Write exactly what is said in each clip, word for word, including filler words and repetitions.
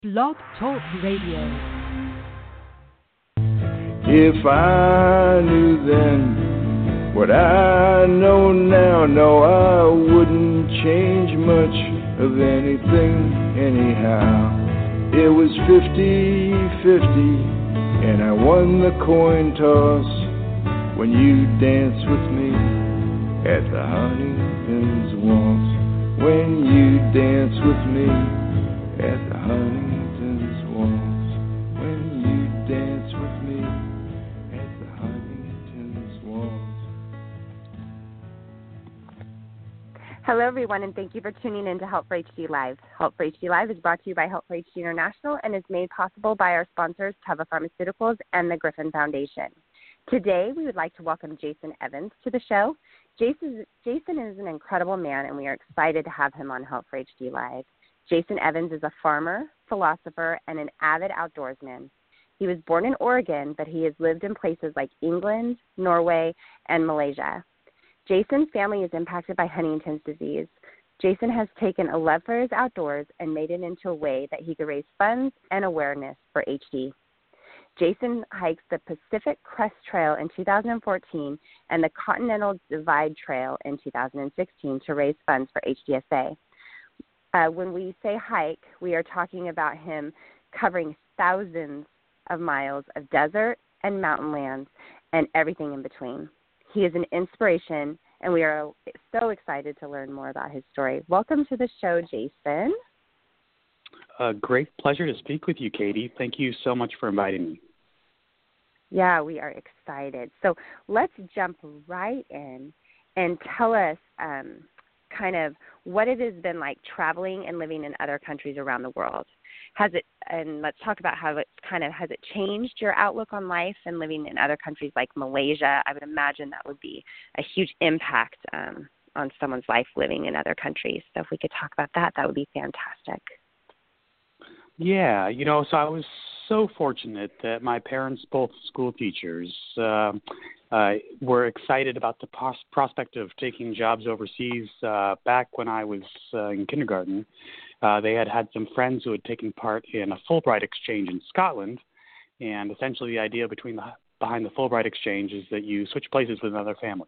Blog Talk Radio. If I knew then what I know now, no, I wouldn't change much of anything anyhow. It was fifty-fifty, and I won the coin toss when you danced with me at the Huntington's Waltz. When you danced with me at the Huntington's Waltz. When you danced with me at the Huntington's Waltz. Hello, everyone, and thank you for tuning in to Help for H D Live. Help for H D Live is brought to you by Help for H D International and is made possible by our sponsors, Teva Pharmaceuticals and the Griffin Foundation. Today, we would like to welcome Jason Evans to the show. Jason, Jason is an incredible man, and we are excited to have him on Help for H D Live. Jason Evans is a farmer, philosopher, and an avid outdoorsman. He was born in Oregon, but he has lived in places like England, Norway, and Malaysia. Jason's family is impacted by Huntington's disease. Jason has taken a love for his outdoors and made it into a way that he could raise funds and awareness for H D. Jason hikes the Pacific Crest Trail in two thousand fourteen and the Continental Divide Trail in two thousand sixteen to raise funds for H D S A. Uh, when we say hike, we are talking about him covering thousands of miles of desert and mountain lands and everything in between. He is an inspiration, and we are so excited to learn more about his story. Welcome to the show, Jason. A great pleasure to speak with you, Katie. Thank you so much for inviting me. Yeah, we are excited. So let's jump right in and tell us um, kind of what it has been like traveling and living in other countries around the world. Has it, and let's talk about how it's kind of, has it changed your outlook on life and living in other countries like Malaysia? I would imagine that would be a huge impact um, on someone's life living in other countries. So if we could talk about that, that would be fantastic. Yeah, you know, so I was so fortunate that my parents, both school teachers, uh, uh, were excited about the pos- prospect of taking jobs overseas uh, back when I was uh, in kindergarten. Uh, they had had some friends who had taken part in a Fulbright exchange in Scotland, and essentially the idea between the, behind the Fulbright exchange is that you switch places with another family.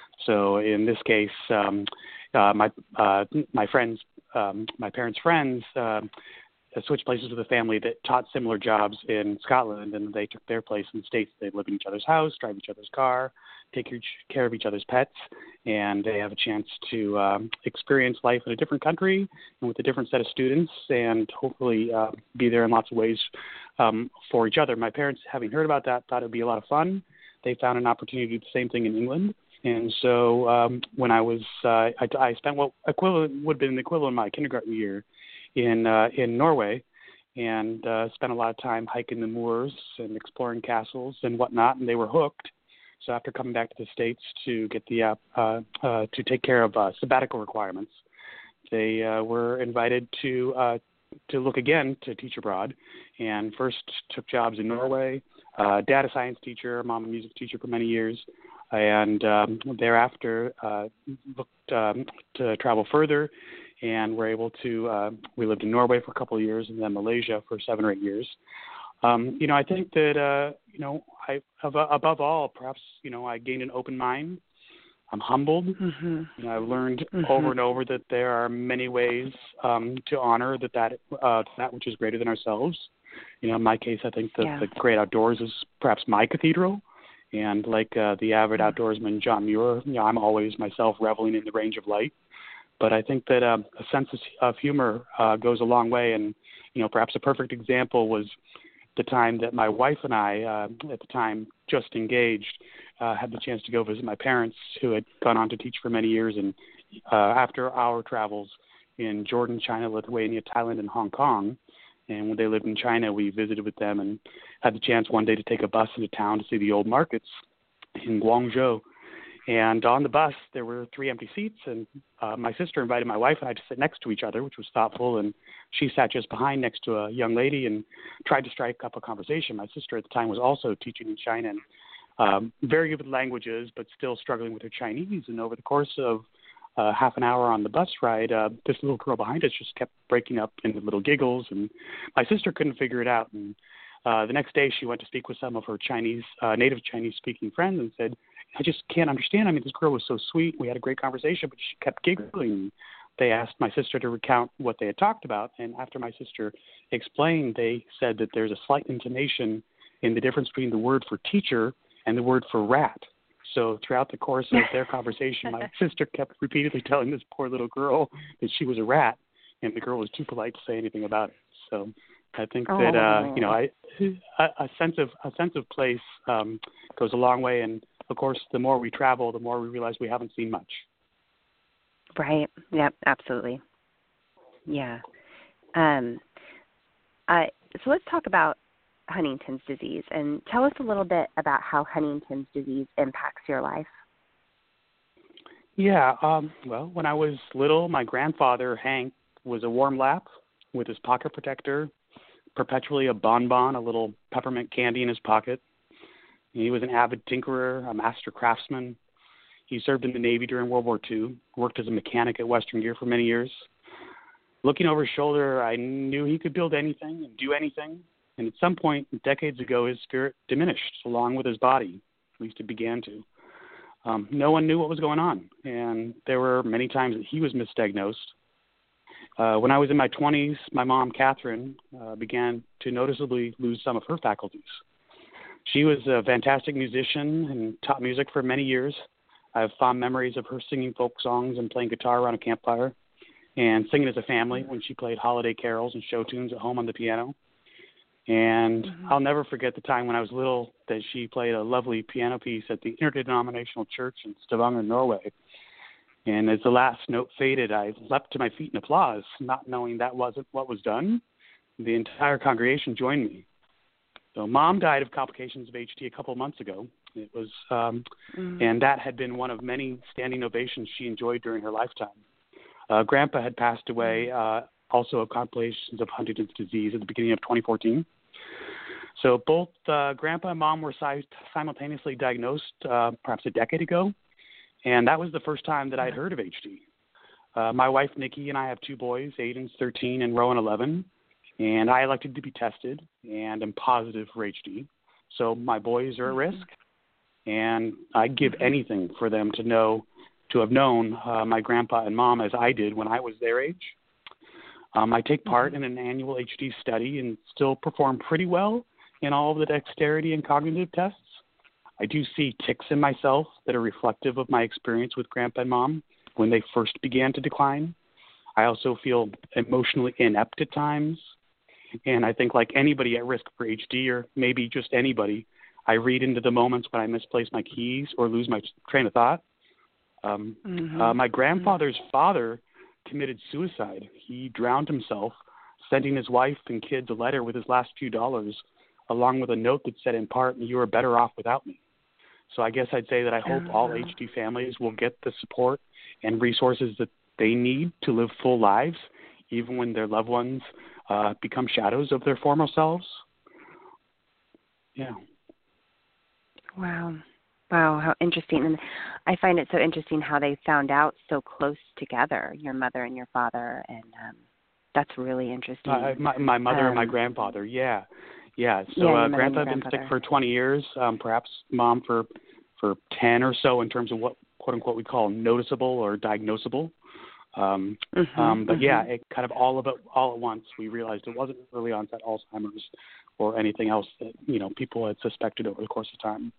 So in this case, um, uh, my uh, my friends, um, my parents' friends, uh, switched places with a family that taught similar jobs in Scotland, and they took their place in the States. They live in each other's house, drive each other's car, take care of each other's pets, and they have a chance to um, experience life in a different country and with a different set of students, and hopefully uh, be there in lots of ways um, for each other. My parents, having heard about that, thought it would be a lot of fun. They found an opportunity to do the same thing in England. And so um, when I was, uh, I, I spent what equivalent would have been the equivalent of my kindergarten year in uh, in Norway, and uh, spent a lot of time hiking the moors and exploring castles and whatnot, and they were hooked. So after coming back to the States to get the uh, uh, uh, to take care of uh, sabbatical requirements, they uh, were invited to uh, to look again to teach abroad, and first took jobs in Norway, uh, data science teacher, mom and music teacher for many years, and um, thereafter uh, looked um, to travel further. And we're able to, uh, we lived in Norway for a couple of years and then Malaysia for seven or eight years. Um, you know, I think that, uh, you know, I, above all, perhaps, you know, I gained an open mind. I'm humbled. Mm-hmm. You know, I've learned mm-hmm. over and over that there are many ways um, to honor that, that, uh, that which is greater than ourselves. You know, in my case, I think that yeah. the great outdoors is perhaps my cathedral. And like uh, the avid outdoorsman John Muir, you know, I'm always myself reveling in the range of light. But I think that um, a sense of humor uh, goes a long way. And, you know, perhaps a perfect example was the time that my wife and I, uh, at the time just engaged, uh, had the chance to go visit my parents, who had gone on to teach for many years. And uh, after our travels in Jordan, China, Lithuania, Thailand, and Hong Kong, and when they lived in China, we visited with them and had the chance one day to take a bus into town to see the old markets in Guangzhou. And on the bus, there were three empty seats, and uh, my sister invited my wife and I to sit next to each other, which was thoughtful, and she sat just behind next to a young lady and tried to strike up a conversation. My sister at the time was also teaching in China, and um, very good with languages, but still struggling with her Chinese. And over the course of uh, half an hour on the bus ride, uh, this little girl behind us just kept breaking up into little giggles, and my sister couldn't figure it out. And uh, the next day she went to speak with some of her Chinese, uh, native Chinese-speaking friends and said, I just can't understand. I mean, this girl was so sweet. We had a great conversation, but she kept giggling. They asked my sister to recount what they had talked about, and after my sister explained, they said that there's a slight intonation in the difference between the word for teacher and the word for rat. So throughout the course of their conversation, my sister kept repeatedly telling this poor little girl that she was a rat, and the girl was too polite to say anything about it. So I think oh. that uh, you know, I a, a sense of a sense of place um, goes a long way, and of course, the more we travel, the more we realize we haven't seen much. Right. Yep. Absolutely. Yeah. Um. Uh, so let's talk about Huntington's disease, and tell us a little bit about how Huntington's disease impacts your life. Yeah. Um, well, when I was little, my grandfather, Hank, was a warm lap with his pocket protector, perpetually a bonbon, a little peppermint candy in his pocket. He was an avid tinkerer, a master craftsman. He served in the Navy during World War Two, worked as a mechanic at Western Gear for many years. Looking over his shoulder, I knew he could build anything and do anything. And at some point, decades ago, his spirit diminished along with his body. At least it began to. Um, no one knew what was going on, and there were many times that he was misdiagnosed. Uh, when I was in my twenties, my mom, Catherine, uh, began to noticeably lose some of her faculties. She was a fantastic musician and taught music for many years. I have fond memories of her singing folk songs and playing guitar around a campfire and singing as a family when she played holiday carols and show tunes at home on the piano. And mm-hmm. I'll never forget the time when I was little that she played a lovely piano piece at the Interdenominational Church in Stavanger, Norway. And as the last note faded, I leapt to my feet in applause, not knowing that wasn't what was done. The entire congregation joined me. So Mom died of complications of H D a couple of months ago. It was, um, mm. and that had been one of many standing ovations she enjoyed during her lifetime. Uh, Grandpa had passed away, uh, also of complications of Huntington's disease at the beginning of twenty fourteen. So both uh, Grandpa and Mom were si- simultaneously diagnosed uh, perhaps a decade ago, and that was the first time that I'd heard of H D. Uh, my wife, Nikki, and I have two boys, Aiden's thirteen and Rowan, eleven, and I elected to be tested, and I'm positive for H D. So my boys are at risk, and I'd give anything for them to know, to have known uh, my grandpa and mom as I did when I was their age. Um, I take part in an annual H D study and still perform pretty well in all of the dexterity and cognitive tests. I do see tics in myself that are reflective of my experience with grandpa and mom when they first began to decline. I also feel emotionally inept at times. And I think like anybody at risk for H D, or maybe just anybody, I read into the moments when I misplace my keys or lose my train of thought. Um, mm-hmm. uh, my grandfather's mm-hmm. father committed suicide. He drowned himself, sending his wife and kids a letter with his last few dollars, along with a note that said in part, "You are better off without me." So I guess I'd say that I hope all H D families will get the support and resources that they need to live full lives, even when their loved ones uh, become shadows of their former selves. Yeah. Wow. Wow, how interesting. And I find it so interesting how they found out so close together, your mother and your father, and um, that's really interesting. Uh, my, my mother um, and my grandfather, yeah. Yeah, so yeah, uh, Grandpa had been sick for twenty years, um, perhaps Mom for for ten or so in terms of what, quote-unquote, we call noticeable or diagnosable. Um, mm-hmm, um, but, mm-hmm. yeah, it kind of all of it, all at once, we realized it wasn't early onset Alzheimer's or anything else that, you know, people had suspected over the course of time.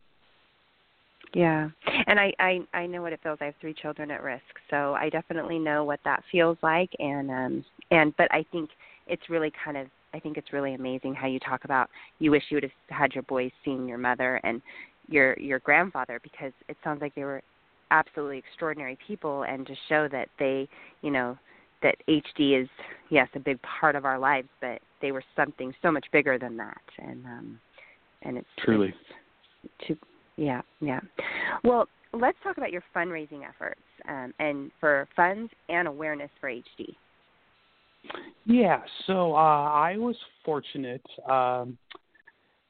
Yeah, and I, I, I know what it feels. I have three children at risk, so I definitely know what that feels like. And um, and but I think it's really kind of I think it's really amazing how you talk about you wish you would have had your boys seeing your mother and your your grandfather, because it sounds like they were absolutely extraordinary people, and to show that they, you know, that H D is, yes, a big part of our lives, but they were something so much bigger than that. And um, and it's truly it's to Yeah, yeah. Well, let's talk about your fundraising efforts um, and for funds and awareness for H D. Yeah, so uh, I was fortunate. Um,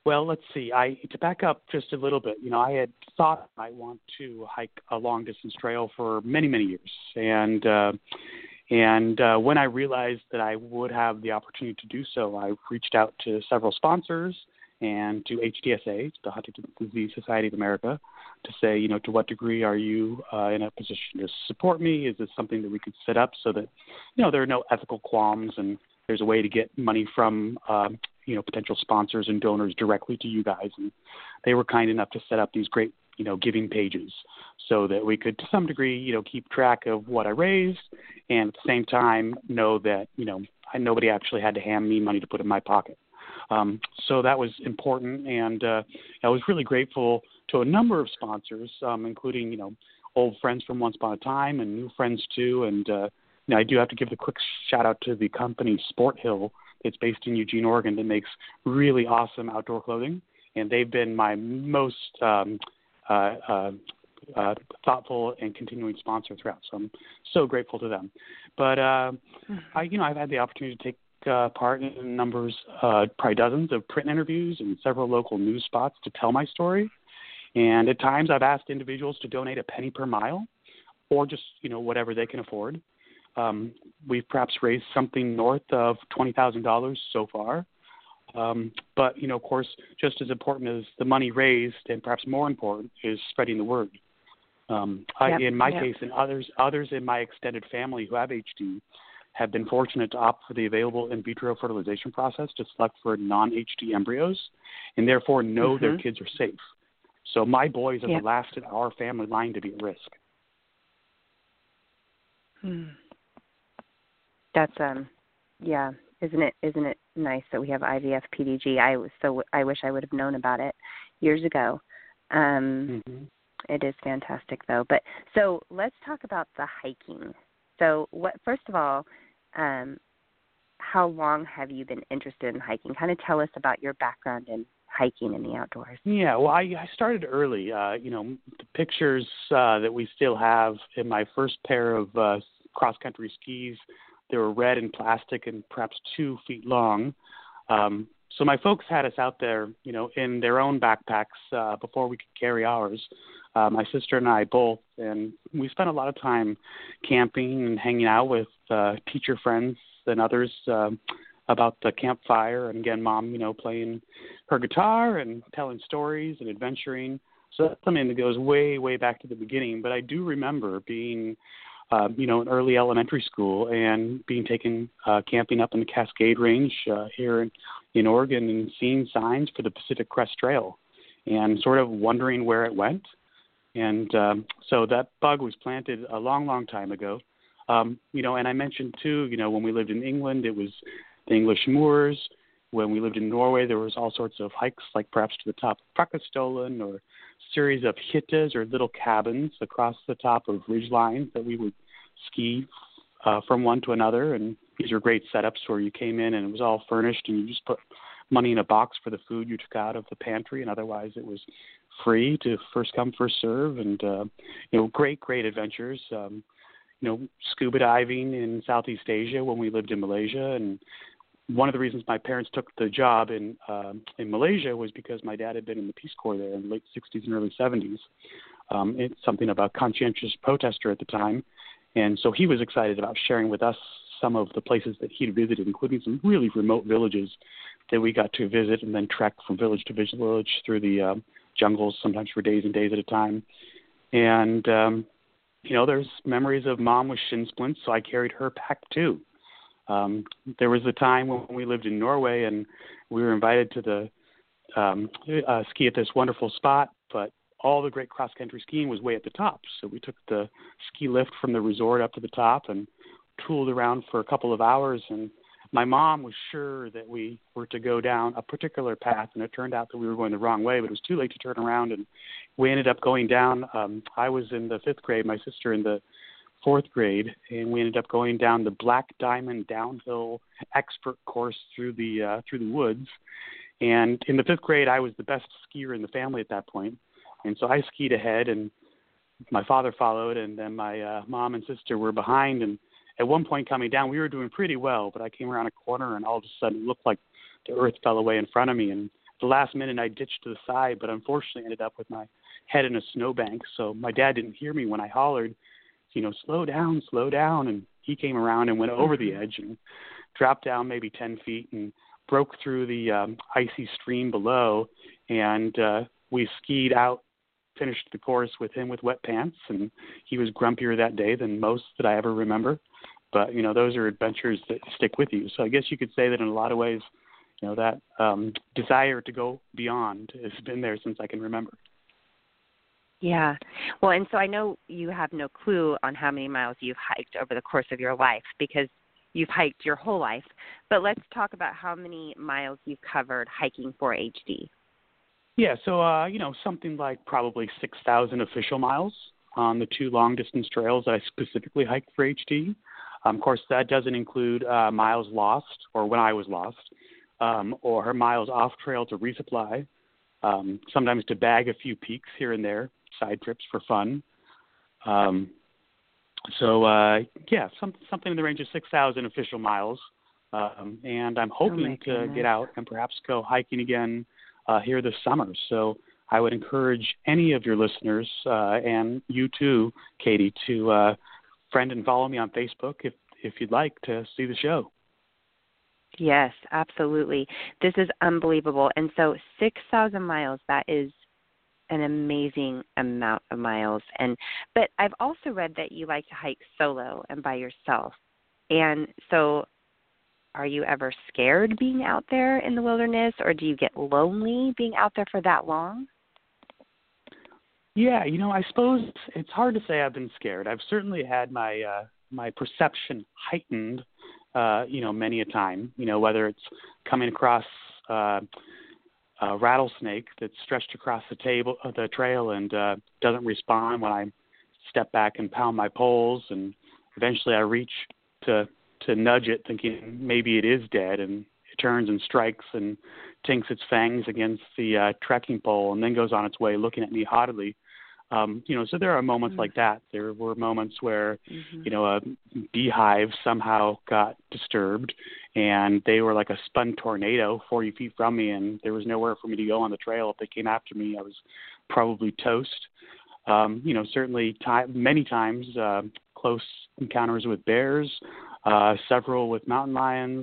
Well, let's see. I to back up just a little bit. You know, I had thought I want to hike a long distance trail for many, many years, and uh, and uh, when I realized that I would have the opportunity to do so, I reached out to several sponsors and to H D S A, the Huntington's Disease Society of America, to say, you know, to what degree are you uh, in a position to support me? Is this something that we could set up so that, you know, there are no ethical qualms and there's a way to get money from, um, you know, potential sponsors and donors directly to you guys. And they were kind enough to set up these great, you know, giving pages so that we could, to some degree, you know, keep track of what I raised and at the same time know that, you know, I, nobody actually had to hand me money to put in my pocket. Um, so that was important, and uh, I was really grateful to a number of sponsors, um, including, you know, old friends from once upon a time and new friends too. And uh, you know, I do have to give the quick shout out to the company Sport Hill. It's based in Eugene, Oregon, that makes really awesome outdoor clothing, and they've been my most um, uh, uh, uh, thoughtful and continuing sponsor throughout. So I'm so grateful to them. But uh, I, you know, I've had the opportunity to take Uh, part in numbers, uh, probably dozens of print interviews and several local news spots to tell my story. And at times I've asked individuals to donate a penny per mile or just, you know, whatever they can afford. Um, we've perhaps raised something north of twenty thousand dollars so far. Um, but, you know, of course, just as important as the money raised and perhaps more important is spreading the word. Um, yep, I, in my yep. case and others, others in my extended family who have H D have been fortunate to opt for the available in vitro fertilization process to select for non-H D embryos and therefore know mm-hmm. their kids are safe. So my boys are yep. the last in our family line to be at risk. Hmm. That's, um, yeah, isn't it, isn't it nice that we have I V F P D G? I was so, I wish I would have known about it years ago. Um, mm-hmm. It is fantastic though. But so let's talk about the hiking. So what, first of all, um, how long have you been interested in hiking? Kind of tell us about your background in hiking in the outdoors. Yeah, well, I, I started early. Uh, you know, the pictures uh, that we still have in my first pair of uh, cross-country skis, they were red and plastic and perhaps two feet long. Um, so my folks had us out there, you know, in their own backpacks uh, before we could carry ours. Uh, my sister and I both, and we spent a lot of time camping and hanging out with uh, teacher friends and others uh, about the campfire. And again, Mom, you know, playing her guitar and telling stories and adventuring. So that's something that goes way, way back to the beginning. But I do remember being, uh, you know, in early elementary school and being taken uh, camping up in the Cascade Range uh, here in, in Oregon and seeing signs for the Pacific Crest Trail and sort of wondering where it went. And um, so that bug was planted a long, long time ago. Um, you know, and I mentioned, too, you know, when we lived in England, it was the English moors. When we lived in Norway, there was all sorts of hikes, like perhaps to the top of Prakastollen or series of hyttas or little cabins across the top of ridge lines that we would ski uh, from one to another. And these are great setups where you came in and it was all furnished and you just put money in a box for the food you took out of the pantry, and otherwise it was free to first come, first serve, and, uh, you know, great, great adventures. Um, you know, scuba diving in Southeast Asia when we lived in Malaysia. And one of the reasons my parents took the job in uh, in Malaysia was because my dad had been in the Peace Corps there in the late sixties and early seventies. Um, it's something about conscientious protester at the time. And so he was excited about sharing with us some of the places that he'd visited, including some really remote villages that we got to visit and then trek from village to village through the uh, jungles, sometimes for days and days at a time. And, um, you know, there's memories of Mom with shin splints, so I carried her pack too. Um, there was a time when we lived in Norway and we were invited to the um, uh, ski at this wonderful spot, but all the great cross-country skiing was way at the top. So we took the ski lift from the resort up to the top and tooled around for a couple of hours, and my mom was sure that we were to go down a particular path, and it turned out that we were going the wrong way, but it was too late to turn around, and we ended up going down. Um, I was in the fifth grade, my sister in the fourth grade, and we ended up going down the Black Diamond downhill expert course through the uh, through the woods. And in the fifth grade, I was the best skier in the family at that point, and so I skied ahead, and my father followed, and then my uh, mom and sister were behind. And at one point coming down, we were doing pretty well, but I came around a corner and all of a sudden it looked like the earth fell away in front of me. And the last minute I ditched to the side, but unfortunately ended up with my head in a snowbank. So my dad didn't hear me when I hollered, you know, slow down, slow down. And he came around and went over the edge and dropped down maybe ten feet and broke through the um, icy stream below. And uh, we skied out, finished the course with him with wet pants. And he was grumpier that day than most that I ever remember. But, you know, those are adventures that stick with you. So I guess you could say that in a lot of ways, you know, that um, desire to go beyond has been there since I can remember. Yeah. Well, and so I know you have no clue on how many miles you've hiked over the course of your life because you've hiked your whole life. But let's talk about how many miles you've covered hiking for H D. Yeah, so, uh, you know, something like probably six thousand official miles on the two long-distance trails that I specifically hiked for H D. Um, of course, that doesn't include uh, miles lost or when I was lost um, or miles off trail to resupply, um, sometimes to bag a few peaks here and there, side trips for fun. Um, so, uh, yeah, some, something in the range of six thousand official miles. Um, and I'm hoping oh to get out and perhaps go hiking again uh, here this summer. So I would encourage any of your listeners uh, and you too, Katie, to uh, friend and follow me on Facebook if, if you'd like to see the show. Yes, absolutely. This is unbelievable. And so six thousand miles, that is an amazing amount of miles. And but I've also read that you like to hike solo and by yourself. And so are you ever scared being out there in the wilderness, or do you get lonely being out there for that long? Yeah, you know, I suppose it's hard to say I've been scared. I've certainly had my uh, my perception heightened, uh, you know, many a time, you know, whether it's coming across uh, a rattlesnake that's stretched across the table, uh, the trail and uh, doesn't respond when I step back and pound my poles. And eventually I reach to, to nudge it thinking maybe it is dead, and it turns and strikes and tinks its fangs against the uh, trekking pole and then goes on its way looking at me haughtily. Um, you know, so there are moments mm-hmm. like that. There were moments where, mm-hmm. you know, a beehive somehow got disturbed and they were like a spun tornado forty feet from me, and there was nowhere for me to go on the trail. If they came after me, I was probably toast. Um, you know, certainly time, many times uh, close encounters with bears, uh, several with mountain lions,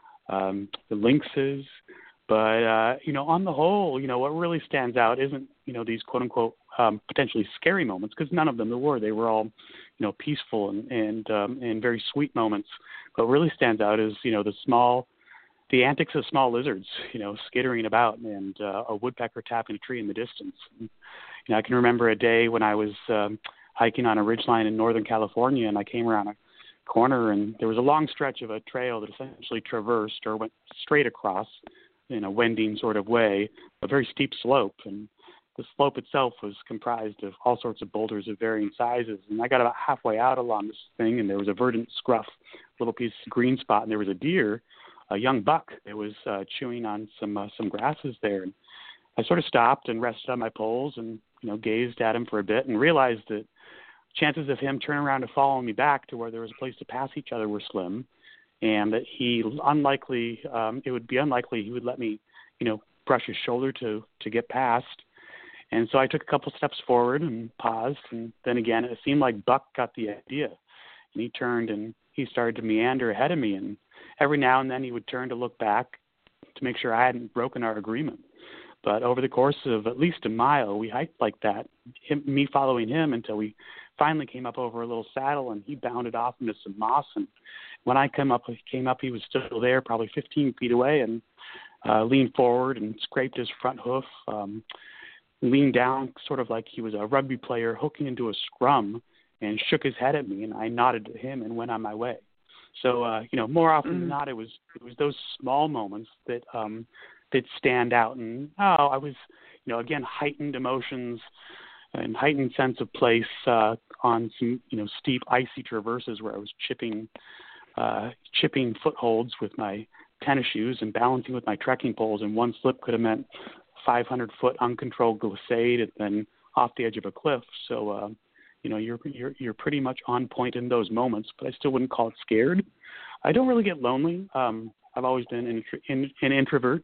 um, the lynxes. But, uh, you know, on the whole, you know, what really stands out isn't, you know, these quote unquote um, potentially scary moments, because none of them there were. They were all, you know, peaceful and, and, um, and very sweet moments. What really stands out is, you know, the small, the antics of small lizards, you know, skittering about, and uh, a woodpecker tapping a tree in the distance. And, you know, I can remember a day when I was um, hiking on a ridgeline in Northern California, and I came around a corner and there was a long stretch of a trail that essentially traversed or went straight across in a wending sort of way, a very steep slope. And the slope itself was comprised of all sorts of boulders of varying sizes. And I got about halfway out along this thing, and there was a verdant scruff, little piece of green spot, and there was a deer, a young buck that was uh, chewing on some uh, some grasses there. And I sort of stopped and rested on my poles and, you know, gazed at him for a bit and realized that chances of him turning around to follow me back to where there was a place to pass each other were slim. And that he unlikely, um, it would be unlikely he would let me, you know, brush his shoulder to, to get past. And so I took a couple steps forward and paused. And then again, it seemed like Buck got the idea. And he turned and he started to meander ahead of me. And every now and then he would turn to look back to make sure I hadn't broken our agreement. But over the course of at least a mile, we hiked like that, him, me following him, until we finally came up over a little saddle, and he bounded off into some moss. And when I came up, he came up, he was still there, probably fifteen feet away, and uh, leaned forward and scraped his front hoof, um, leaned down sort of like he was a rugby player hooking into a scrum, and shook his head at me, and I nodded to him and went on my way. So, uh, you know, more often mm-hmm. than not, it was it was those small moments that um, that stand out. And, oh, I was, you know, again, heightened emotions and heightened sense of place uh, on some, you know, steep, icy traverses where I was chipping uh, chipping footholds with my tennis shoes and balancing with my trekking poles, and one slip could have meant five hundred foot uncontrolled glissade and then off the edge of a cliff. So, uh, you know, you're, you're, you're pretty much on point in those moments, but I still wouldn't call it scared. I don't really get lonely. Um, I've always been an, an, an introvert.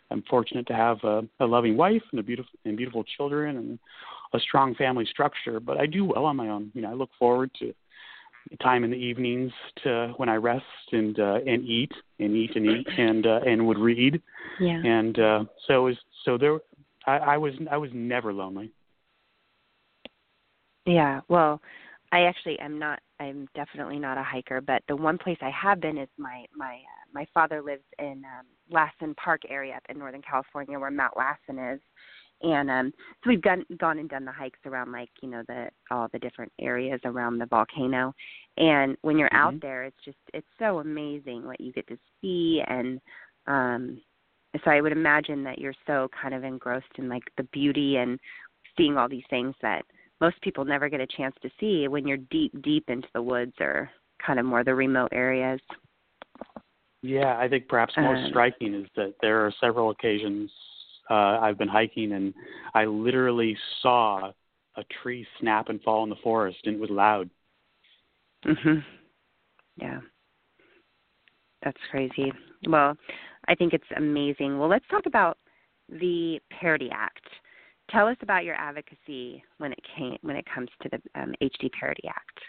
I'm fortunate to have a, a loving wife and a beautiful and beautiful children and a strong family structure. But I do well on my own. You know, I look forward to time in the evenings to when I rest and uh, and eat and eat and eat and uh, and would read. Yeah. And uh, so was so there. I, I was I was never lonely. Yeah. Well, I actually am not. I'm definitely not a hiker, but the one place I have been is my my uh, my father lives in um, Lassen Park area up in Northern California, where Mount Lassen is, and um, so we've gone gone and done the hikes around, like, you know, the all the different areas around the volcano. And when you're Mm-hmm. out there, it's just it's so amazing what you get to see, and um, so I would imagine that you're so kind of engrossed in, like, the beauty and seeing all these things that most people never get a chance to see when you're deep, deep into the woods or kind of more the remote areas. Yeah, I think perhaps most Um, striking is that there are several occasions uh, I've been hiking and I literally saw a tree snap and fall in the forest, and it was loud. Mhm. Yeah. That's crazy. Well, I think it's amazing. Well, let's talk about the Parity Act. Tell us about your advocacy when it came when it comes to the um, H D Parity Act.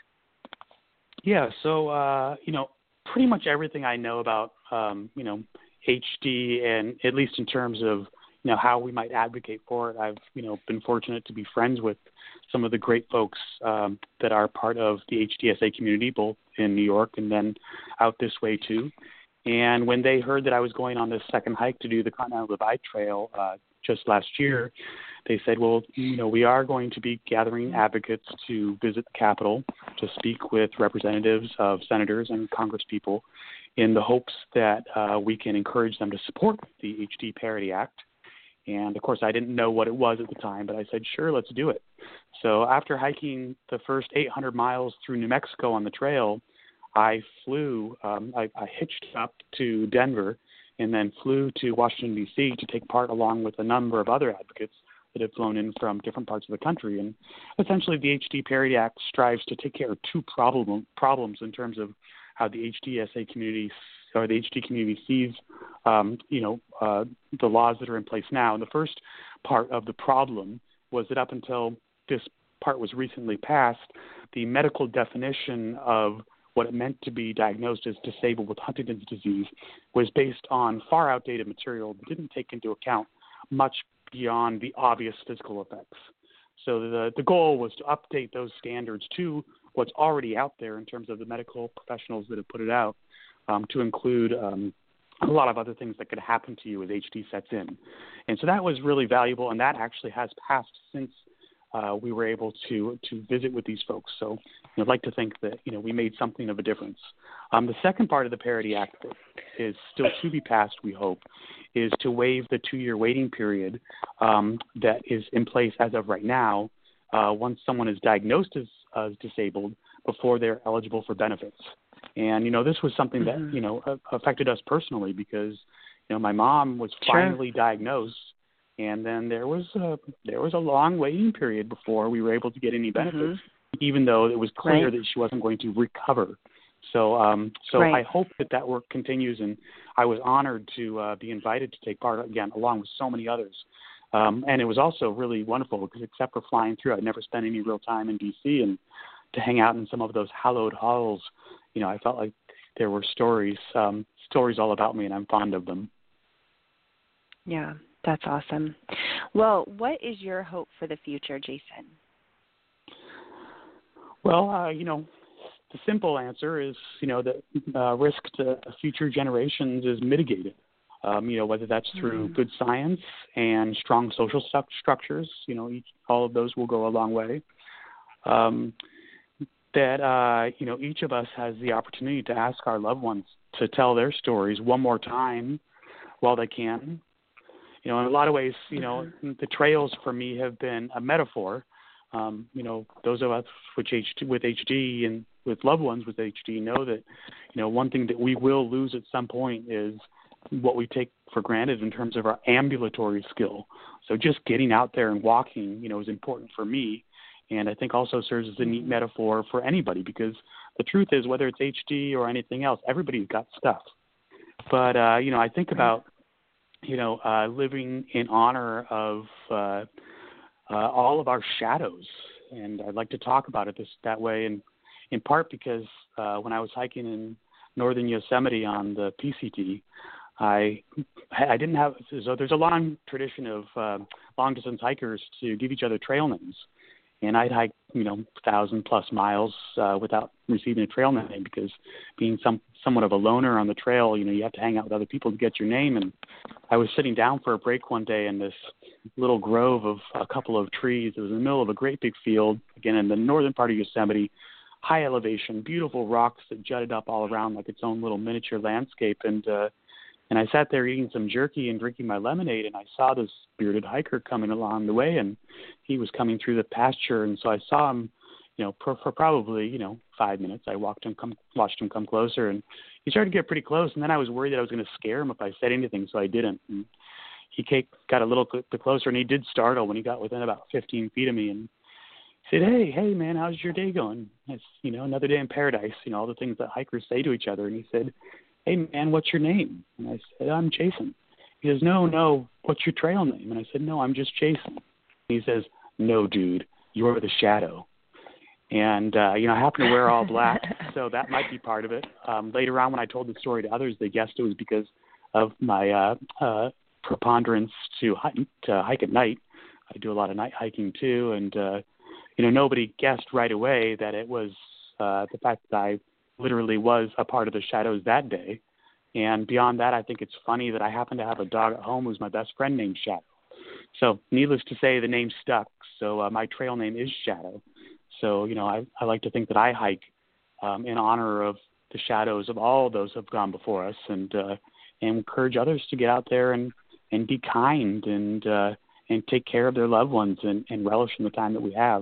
Yeah, so uh, you know, pretty much everything I know about um, you know H D, and at least in terms of you know how we might advocate for it, I've you know been fortunate to be friends with some of the great folks um, that are part of the H D S A community, both in New York and then out this way too. And when they heard that I was going on this second hike to do the Continental Divide Trail uh, just last year, they said, well, you know, we are going to be gathering advocates to visit the Capitol to speak with representatives of senators and congresspeople in the hopes that uh, we can encourage them to support the H D Parity Act. And, of course, I didn't know what it was at the time, but I said, sure, let's do it. So after hiking the first eight hundred miles through New Mexico on the trail, I flew, um, I, I hitched up to Denver and then flew to Washington, D C to take part along with a number of other advocates that had flown in from different parts of the country. And essentially the H D Parity Act strives to take care of two problem, problems in terms of how the H D S A community or the H D community sees, um, you know, uh, the laws that are in place now. And the first part of the problem was that up until this part was recently passed, the medical definition of what it meant to be diagnosed as disabled with Huntington's disease was based on far outdated material that didn't take into account much beyond the obvious physical effects. So the, the goal was to update those standards to what's already out there in terms of the medical professionals that have put it out, um, to include um, a lot of other things that could happen to you as H D sets in. And so that was really valuable, and that actually has passed since uh, we were able to to visit with these folks. So you know, I'd like to think that you know we made something of a difference. Um, the second part of the Parity Act that is still to be passed, we hope, is to waive the two-year waiting period um, that is in place as of right now uh, once someone is diagnosed as, as disabled before they're eligible for benefits. And, you know, this was something that, Mm-hmm. you know, affected us personally because, you know, my mom was Sure. finally diagnosed, and then there was a, there was a long waiting period before we were able to get any benefits, Mm-hmm. even though it was clear Right. that she wasn't going to recover. So um, so Right. I hope that that work continues, and I was honored to uh, be invited to take part again, along with so many others. Um, and it was also really wonderful because except for flying through, I'd never spent any real time in D C, and to hang out in some of those hallowed halls, you know, I felt like there were stories, um, stories all about me, and I'm fond of them. Yeah, that's awesome. Well, what is your hope for the future, Jason? Well, uh, you know, the simple answer is, you know, that uh, risk to future generations is mitigated. Um, you know, whether that's through mm. good science and strong social stu- structures, you know, each, all of those will go a long way. Um, that, uh, you know, each of us has the opportunity to ask our loved ones to tell their stories one more time while they can. You know, in a lot of ways, you know, mm-hmm. the trails for me have been a metaphor. Um, you know, those of us with H D, with H D and with loved ones with H D know that, you know, one thing that we will lose at some point is what we take for granted in terms of our ambulatory skill. So just getting out there and walking, you know, is important for me. And I think also serves as a neat metaphor for anybody, because the truth is, whether it's H D or anything else, everybody's got stuff. But, uh, you know, I think about you know, uh, living in honor of uh, uh, all of our shadows. And I'd like to talk about it this that way, and in part because uh, when I was hiking in northern Yosemite on the P C T, I I didn't have so there's a long tradition of uh, long distance hikers to give each other trail names, and I'd hike you know thousand plus miles uh, without receiving a trail name because being some somewhat of a loner on the trail, you know you have to hang out with other people to get your name. And I was sitting down for a break one day in this little grove of a couple of trees. It was in the middle of a great big field, again in the northern part of Yosemite, high elevation, beautiful rocks that jutted up all around like its own little miniature landscape. And uh, and I sat there eating some jerky and drinking my lemonade, and I saw this bearded hiker coming along the way, and he was coming through the pasture. And so I saw him, you know, for, for probably, you know, five minutes. I walked him, come, watched him come closer, and he started to get pretty close. And then I was worried that I was going to scare him if I said anything, so I didn't. And he came, got a little bit closer, and he did startle when he got within about fifteen feet of me, and said, hey, hey, man, how's your day going? It's, you know, another day in paradise, you know, all the things that hikers say to each other. And he said, hey, man, what's your name? And I said, I'm Jason. He says, no, no, what's your trail name? And I said, no, I'm just Jason. And he says, no, dude, you're the shadow. And, uh, you know, I happen to wear all black, so that might be part of it. Um, later on when I told the story to others, they guessed it was because of my uh, uh, preponderance to hike, to hike at night. I do a lot of night hiking, too, and, uh, you know, nobody guessed right away that it was uh, the fact that I literally was a part of the shadows that day. And beyond that, I think it's funny that I happen to have a dog at home who's my best friend named Shadow. So needless to say, the name stuck. So uh, my trail name is Shadow. So, you know, I, I like to think that I hike um, in honor of the shadows of all those who have gone before us, and, uh, and encourage others to get out there and, and be kind and uh, and take care of their loved ones and, and relish in the time that we have.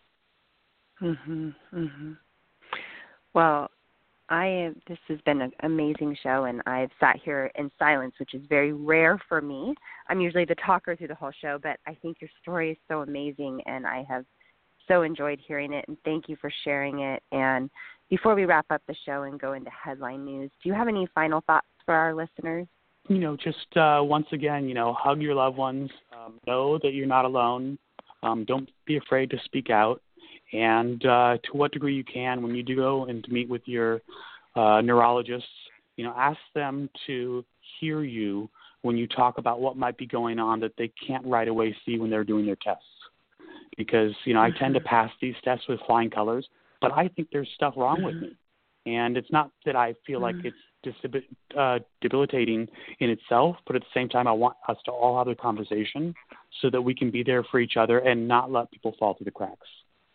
Mhm. Mhm. Well, I this has been an amazing show, and I've sat here in silence, which is very rare for me. I'm usually the talker through the whole show, but I think your story is so amazing, and I have so enjoyed hearing it, and thank you for sharing it. And before we wrap up the show and go into headline news, do you have any final thoughts for our listeners? You know, just uh, once again, you know, hug your loved ones. Um, know that you're not alone. Um, don't be afraid to speak out. And uh, to what degree you can, when you do go and to meet with your uh, neurologists, you know, ask them to hear you when you talk about what might be going on that they can't right away see when they're doing their tests. Because, you know, I tend to pass these tests with flying colors, but I think there's stuff wrong with me. And it's not that I feel like it's disab- uh, debilitating in itself, but at the same time, I want us to all have a conversation so that we can be there for each other and not let people fall through the cracks.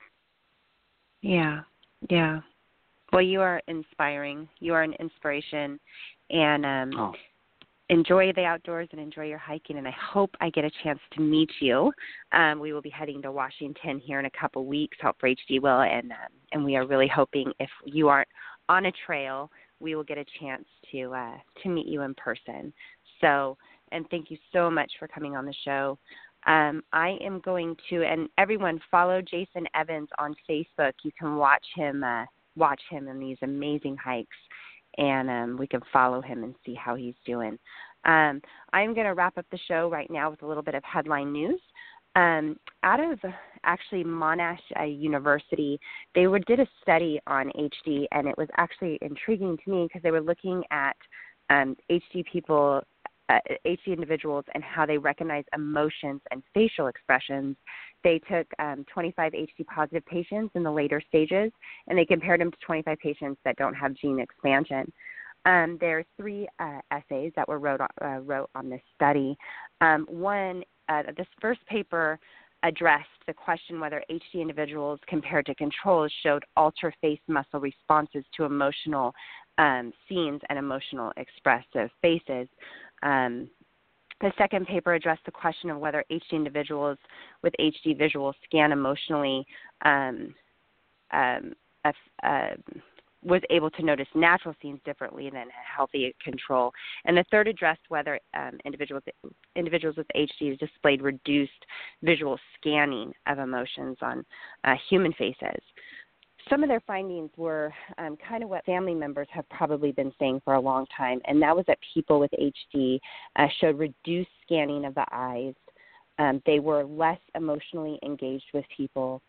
Yeah, yeah. Well, you are inspiring. You are an inspiration, and um, oh. enjoy the outdoors and enjoy your hiking, and I hope I get a chance to meet you. Um, we will be heading to Washington here in a couple weeks. Help for H D will, and um, and we are really hoping if you aren't on a trail, we will get a chance to uh, to meet you in person. So, and thank you so much for coming on the show. Um, I am going to, and everyone follow Jason Evans on Facebook. You can watch him uh, watch him in these amazing hikes, and um, we can follow him and see how he's doing. Um, I'm going to wrap up the show right now with a little bit of headline news. Um, out of actually Monash uh, University, they were, did a study on H D, and it was actually intriguing to me because they were looking at um, H D people, uh, H D individuals, and how they recognize emotions and facial expressions. They took um, twenty-five H D positive patients in the later stages, and they compared them to twenty-five patients that don't have gene expansion. Um, there are three uh, essays that were wrote, uh, wrote on this study. Um, one, uh, this first paper addressed the question whether H D individuals compared to controls showed altered face muscle responses to emotional um, scenes and emotional expressive faces. Um, the second paper addressed the question of whether H D individuals with H D visual scan emotionally um, um, uh, uh, was able to notice natural scenes differently than a healthy control. And the third addressed whether um, individuals individuals with H D displayed reduced visual scanning of emotions on uh, human faces. some of their findings were um, kind of what family members have probably been saying for a long time, and that was that people with H D uh, showed reduced scanning of the eyes. Um, they were less emotionally engaged with people.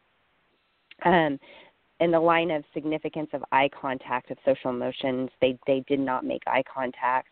Um, in the line of significance of eye contact, of social emotions, they, they did not make eye contact.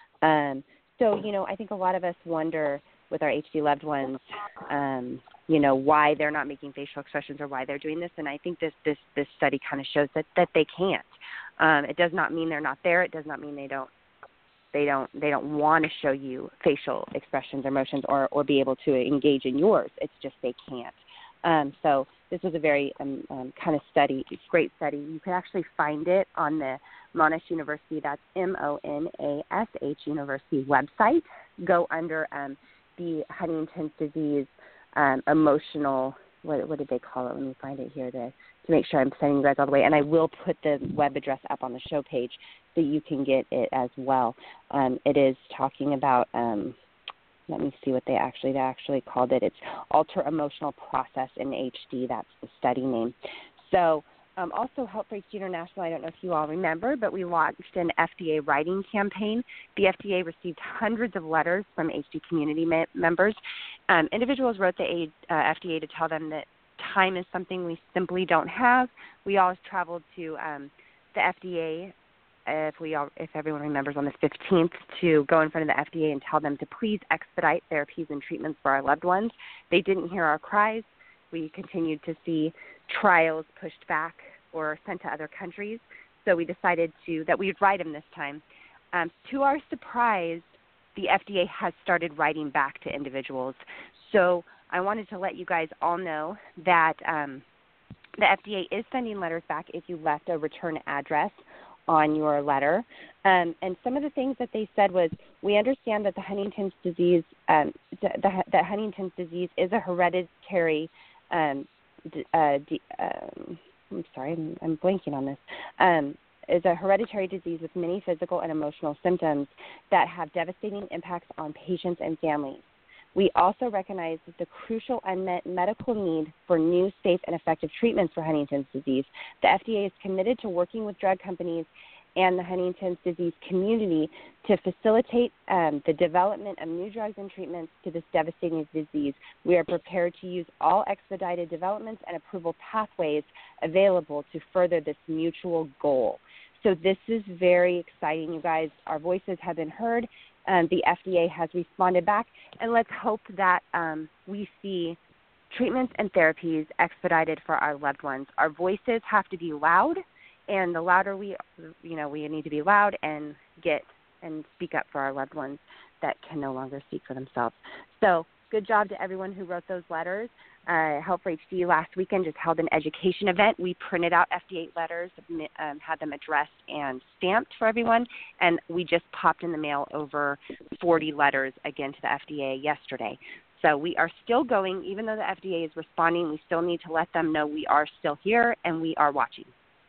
Um, so, you know, I think a lot of us wonder with our H D loved ones, um, you know, why they're not making facial expressions or why they're doing this. And I think this this, this study kind of shows that, that they can't. Um, it does not mean they're not there. It does not mean they don't they don't they don't want to show you facial expressions or emotions or, or be able to engage in yours. It's just they can't. Um, so this was a very um, um, kind of study, great study. You can actually find it on the Monash University, that's M O N A S H University website. Go under um, the Huntington's disease um, emotional, what, what did they call it? Let me find it here to, to make sure I'm sending you guys all the way. And I will put the web address up on the show page so you can get it as well. Um, it is talking about... Um, Let me see what they actually they actually called it. It's Alter Emotional Process in H D. That's the study name. So um, also Help for H D International, I don't know if you all remember, but we launched an F D A writing campaign. The F D A received hundreds of letters from H D community me- members. Um, individuals wrote the uh, F D A to tell them that time is something we simply don't have. We always traveled to um, the F D A, if we all, if everyone remembers, on the fifteenth, to go in front of the F D A and tell them to please expedite therapies and treatments for our loved ones. They didn't hear our cries. We continued to see trials pushed back or sent to other countries. So we decided to that we would write them this time. Um, to our surprise, the F D A has started writing back to individuals. So I wanted to let you guys all know that um, the F D A is sending letters back if you left a return address on your letter. Um, and some of the things that they said was, we understand that the Huntington's disease, um, the, the, that Huntington's disease is a hereditary, um, d- uh, d- um, I'm sorry, I'm, I'm blanking on this, um, is a hereditary disease with many physical and emotional symptoms that have devastating impacts on patients and families. We also recognize that the crucial unmet medical need for new, safe, and effective treatments for Huntington's disease. The F D A is committed to working with drug companies and the Huntington's disease community to facilitate um, the development of new drugs and treatments to this devastating disease. We are prepared to use all expedited developments and approval pathways available to further this mutual goal. So this is very exciting, you guys. Our voices have been heard. Um, the F D A has responded back, and let's hope that um, we see treatments and therapies expedited for our loved ones. Our voices have to be loud, and the louder we, you know, we need to be loud and get and speak up for our loved ones that can no longer speak for themselves. So good job to everyone who wrote those letters. Uh, Help for H D last weekend just held an education event. We printed out F D A letters, um, had them addressed and stamped for everyone, and we just popped in the mail over forty letters again to the F D A yesterday. So we are still going. Even though the F D A is responding, we still need to let them know we are still here and we are watching.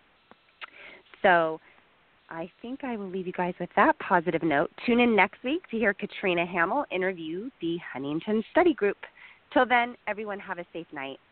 So I think I will leave you guys with that positive note. Tune in next week to hear Katrina Hamill interview the Huntington Study Group. Till then, everyone have a safe night.